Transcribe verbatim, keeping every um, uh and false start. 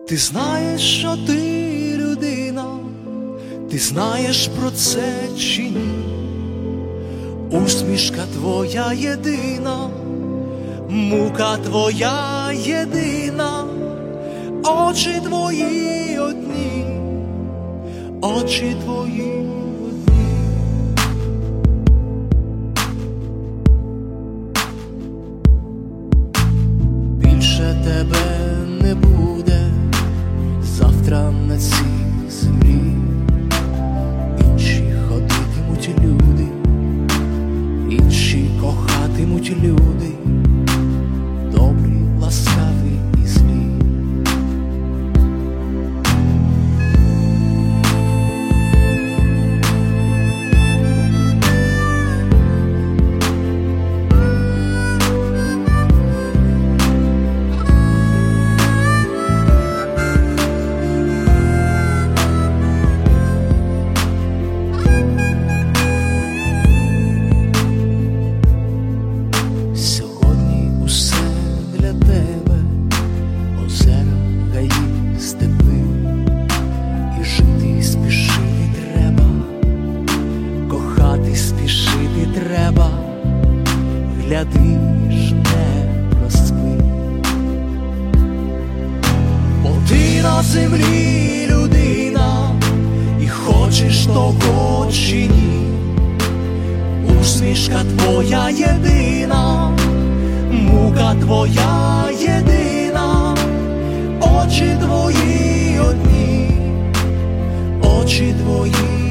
Ти знаєш, що ти людина, ти знаєш про це чи ні? Усмішка твоя єдина, мука твоя єдина, очі твої одні, очі твої одні. Більше тебе не буде завтра на цій землі. Інші ходитимуть люди, інші кохатимуть люди, добрі, ласкаві і злі. Треба, гляди ж, не проспи, бо ти на землі людина, і хочеш того чи ні. Усмішка твоя єдина, мука твоя єдина, очі твої одні, очі твої